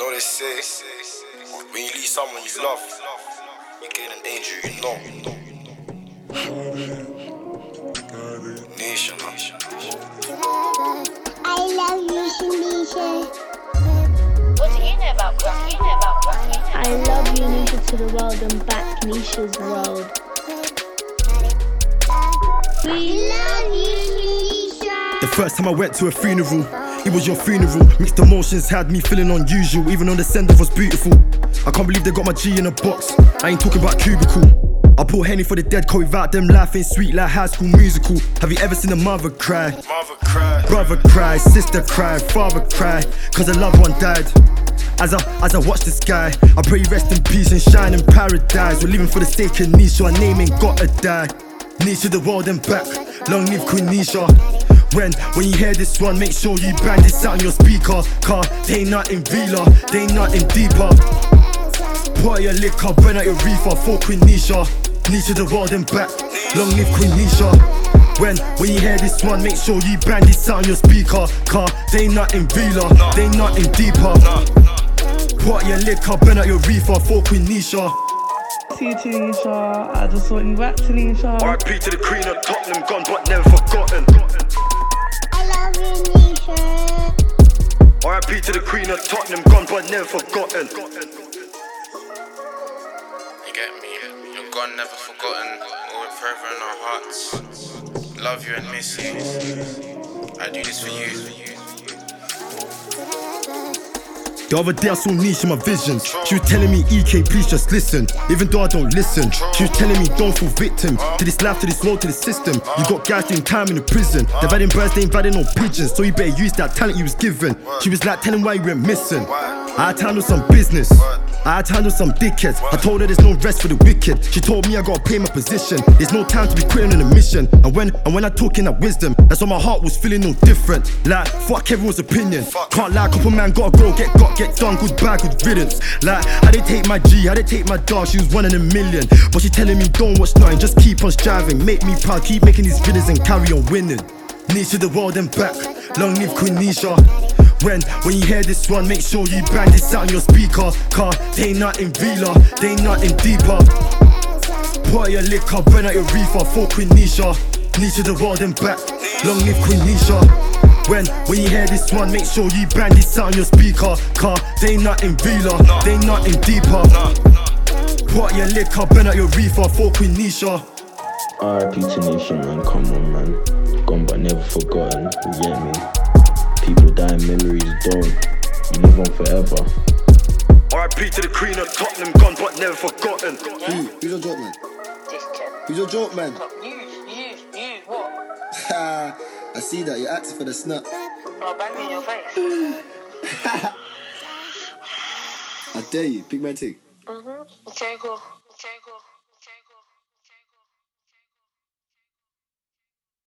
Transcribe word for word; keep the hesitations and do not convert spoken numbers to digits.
know they say, when you leave someone you love, you gain an angel, you know. Nation, nation. I love you, Shanisha. What do you know about Cross? You know about Cross? You know I love you, Nisha, to the world and back, Nisha's world. We love you, Shanisha. The first time I went to a funeral, it was your funeral. Mixed emotions had me feeling unusual, even though the send-off was beautiful. I can't believe they got my G in a box. I ain't talking about cubicle. I pour Henny for the dead, cause without them life ain't sweet like High School Musical. Have you ever seen a mother cry? Mother cry, brother cry, sister cry, father cry, cause a loved one died. As I, as I watch the sky, I pray you rest in peace and shine in paradise. We're living for the sake of Nisha, our name ain't gotta die. Nisha the world and back, long live Queen Nisha. When, when you hear this one, make sure you bang this out on your speaker. Car, they ain't nothing realer, they ain't nothing deeper. Pour out your liquor, burn out your reefer for Queen Nisha. Nisha the world and back, long live Queen Nisha. When, when you hear this one, make sure you bang this out on your speaker. Car, they ain't nothing realer, they ain't nothing deeper. Pour out your liquor, burn out your reefer for Queen Nisha. See you, Tanisha. I just want you back, Tanisha. R I P to the Queen of Tottenham, gone but never forgotten. I love you, Nisha. R I P to the Queen of Tottenham, gone but never forgotten. you get me? You're gone, never forgotten, always forever in our hearts. Love you and miss you. I do this for you. The other day I saw Nisha in my visions. She was telling me, E K, please just listen. Even though I don't listen, she was telling me, don't fall victim to this life, to this world, to the system. You got guys doing time in the prison. They're batting birds, they ain't batting no pigeons. So you better use that talent you was given. She was like telling why you went missing. I had to handle some business, I had to handle some dickheads. I told her there's no rest for the wicked. She told me I gotta play my position. There's no time to be quitting on a mission. And when and when I talk in that wisdom, that's why my heart was feeling no different. Like, fuck everyone's opinion. Can't lie, couple man gotta go, get got, get done, goodbye, good riddance. Like, how they take my G, how they take my dog, she was one in a million. But she telling me don't watch nothing, just keep on striving. Make me proud, keep making these videos and carry on winning. Nisha the world and back, long live Queen Nisha. When, when you hear this one, make sure you bang this out on your speaker. Car, they ain't nothing realer, they ain't nothing deeper. Pour out your liquor, burn out your reefer for Queen Nisha. Nisha the world and back, long live Queen Nisha. When, when you hear this one, make sure you bang this out on your speaker. Car, they ain't nothing realer, they ain't nothing deeper. Pour out your liquor, burn out your reefer for Queen Nisha. R I P to Nation, man, come on, man. Gone but never forgotten, you get me? People die, memories don't. You live on forever. R I P to the Queen of Tottenham, gone but never forgotten. Who? Who's your joke man? this kid. Who's your joke man? You, you, you, what? Ha! I see that, you're acting for the snap. I'll bang you in your face. I dare you, big man take. Mm-hmm. Okay, cool.